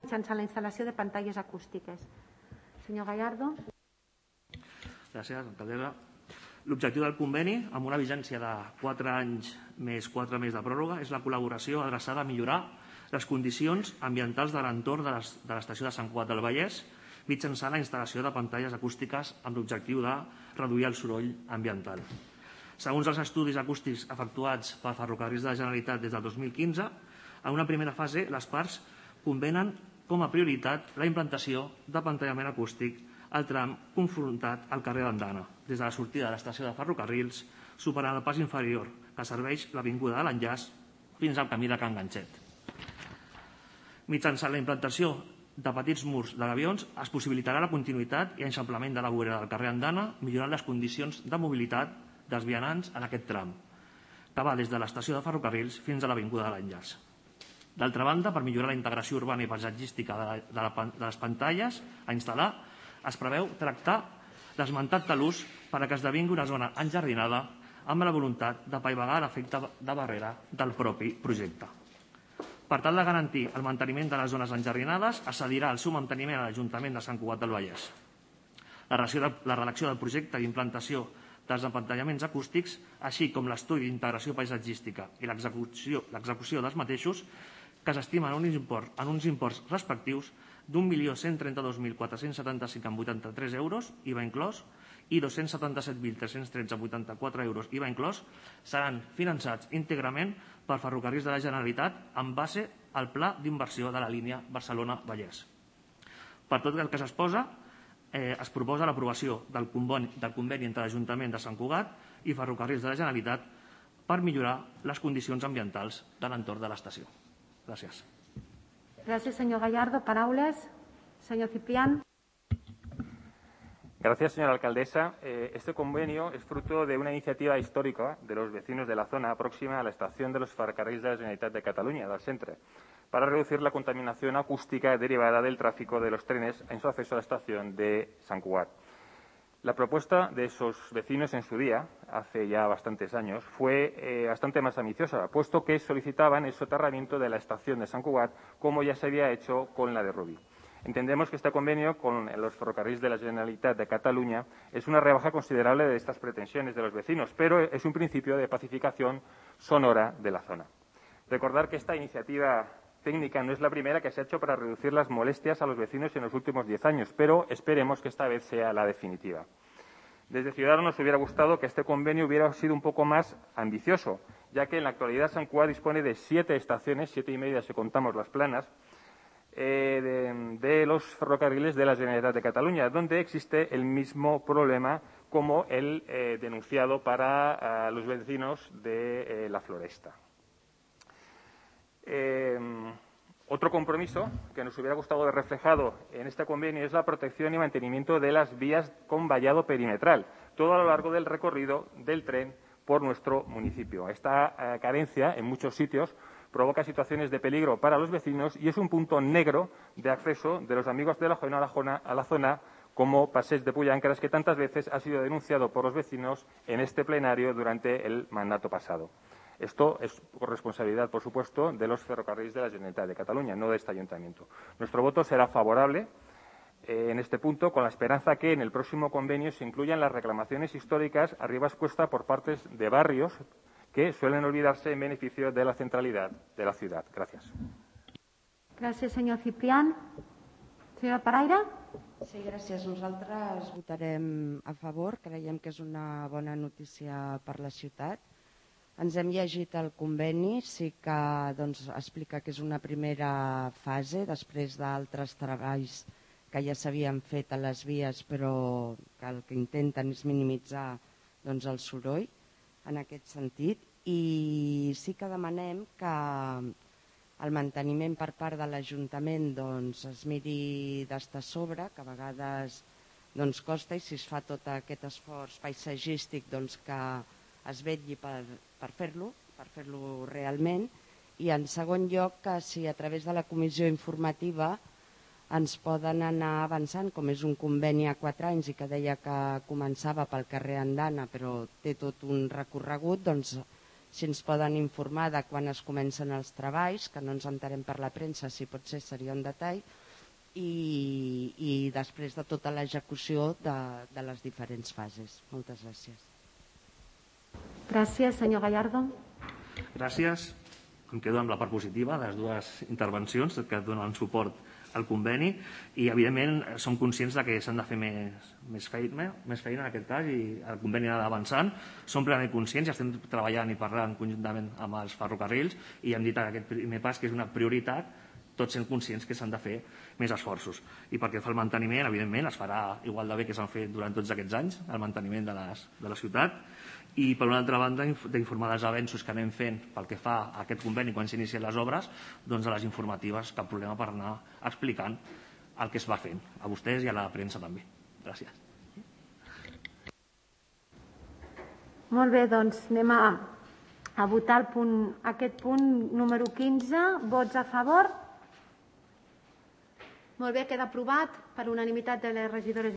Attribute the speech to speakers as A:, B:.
A: mitjançant la instal·lació de pantalles acústiques. Senyor Gallardo.
B: Gràcies, alcaldessa. L'objectiu del conveni, amb una vigència de 4 anys més 4 mesos de pròrroga, és la col·laboració adreçada a millorar les condicions ambientals de l'entorn de l'estació de Sant Cugat del Vallès mitjançant la instal·lació de pantalles acústiques amb l'objectiu de reduir el soroll ambiental. Segons els estudis acústics efectuats per Ferrocarrils de la Generalitat des del 2015, en una primera fase les parts convenen com a prioritat la implantació de pantallament acústic al tram confrontat al carrer d'Andana, des de la sortida de l'estació de ferrocarrils, superant el pas inferior que serveix l'avinguda de l'Enllaç fins al camí de Can Ganxet. Mitjançant la implantació de petits murs de gavions es possibilitarà la continuïtat i eixamplament de la vorera del carrer Andana, millorant les condicions de mobilitat dels vianants en aquest tram, que va des de l'estació de ferrocarrils fins a l'avinguda de l'Enllaç. D'altra banda, per millorar la integració urbana i paisatgística de les pantalles a instal·lar, es preveu tractar l'esmentat talús per a que esdevingui una zona enjardinada amb la voluntat d'apaivagar l'efecte de barrera del propi projecte. Per tal de garantir el manteniment de les zones enjardinades, es cedirà el seu manteniment a l'Ajuntament de Sant Cugat del Vallès. La redacció del projecte d'implantació dels empantallaments acústics, així com l'estudi d'integració paisatgística i l'execució dels mateixos, que s'estimen en uns imports respectius d'1.132.475,83 euros, IVA inclòs, i 277.313,84 euros, IVA inclòs, seran finançats íntegrament per Ferrocarrils de la Generalitat en base al pla d'inversió de la línia Barcelona-Vallès. Per tot el que s'exposa, es proposa l'aprovació del conveni entre l'Ajuntament de Sant Cugat i Ferrocarrils de la Generalitat per millorar les condicions ambientals de l'entorn de l'estació. Gràcies.
A: Gràcies, senyor Gallardo. Paraules. Señor Ciprián.
C: Gracias, señora alcaldesa. Este convenio es fruto de una iniciativa histórica de los vecinos de la zona próxima a la estación de los ferrocarrils de la Generalitat de Cataluña, del Centre, para reducir la contaminación acústica derivada del tráfico de los trenes en su acceso a la estación de Sant Cugat. La propuesta de esos vecinos en su día, hace ya bastantes años, fue bastante más ambiciosa, puesto que solicitaban el soterramiento de la estación de Sant Cugat, como ya se había hecho con la de Rubí. Entendemos que este convenio con los ferrocarrils de la Generalitat de Cataluña es una rebaja considerable de estas pretensiones de los vecinos, pero es un principio de pacificación sonora de la zona. Recordar que esta iniciativa técnica no es la primera que se ha hecho para reducir las molestias a los vecinos en los últimos 10 años, pero esperemos que esta vez sea la definitiva. Desde Ciudadanos nos hubiera gustado que este convenio hubiera sido un poco más ambicioso, ya que en la actualidad Sant Cugat dispone de 7 estaciones, 7 y media si contamos las planas, de los ferrocarriles de la Generalitat de Cataluña, donde existe el mismo problema como el denunciado para los vecinos de La Floresta. Otro compromiso que nos hubiera gustado ver reflejado en este convenio es la protección y mantenimiento de las vías con vallado perimetral, todo a lo largo del recorrido del tren por nuestro municipio. Esta carencia en muchos sitios provoca situaciones de peligro para los vecinos y es un punto negro de acceso de los amigos de la zona a la zona como Passeig de Pullancres, que tantas veces ha sido denunciado por los vecinos en este plenario durante el mandato pasado. Esto es por responsabilidad, por supuesto, de los ferrocarriles de la Generalitat de Cataluña, no de este ayuntamiento. Nuestro voto será favorable en este punto, con la esperanza que en el próximo convenio se incluyan las reclamaciones históricas a Ribas Cuesta por partes de barrios que suelen olvidarse en beneficio de la centralidad de la ciudad. Gracias.
A: Gràcies, senyor Ciprián. Senyora Paraire.
D: Sí, gràcies. Nosaltres votarem a favor. Creiem que és una bona notícia per la ciutat. Ens hem llegit el conveni, sí que explica que és una primera fase després d'altres treballs que ja s'havien fet a les vies, però que el que intenten és minimitzar el soroll en aquest sentit, i sí que demanem que el manteniment per part de l'Ajuntament es miri d'estar a sobre, que a vegades costa, i si es fa tot aquest esforç paisatgístic que es vetlli per fer-lo realment. I en segon lloc, que si a través de la comissió informativa ens poden anar avançant, com és un conveni a 4 anys i que deia que començava pel carrer Andana però té tot un recorregut, si ens poden informar de quan es comencen els treballs, que no ens enterem per la premsa, si pot ser seria un detall, i després de tota l'execució de les diferents fases. Moltes gràcies.
A: Gràcies, senyor Gallardo.
B: Gràcies. Em quedo amb la part positiva de les dues intervencions que donen suport al conveni i, evidentment, som conscients que s'han de fer més feina en aquest cas i el conveni ha d'avançant. Som plenament conscients i estem treballant i parlant conjuntament amb els ferrocarrils i hem dit en aquest primer pas que és una prioritat, tots sent conscients que s'han de fer més esforços. I pel que fa al manteniment, evidentment, es farà igual de bé que s'han fet durant tots aquests anys, el manteniment de la ciutat. I, per una altra banda, d'informar dels avenços que anem fent pel que fa a aquest conveni quan s'inicien les obres, doncs a les informatives, cap problema per anar explicant el que es va fent, a vostès i a la premsa també. Gràcies.
A: Molt bé, doncs anem a votar aquest punt número 15. Vots a favor? Molt bé, queda aprovat per unanimitat de les regidores.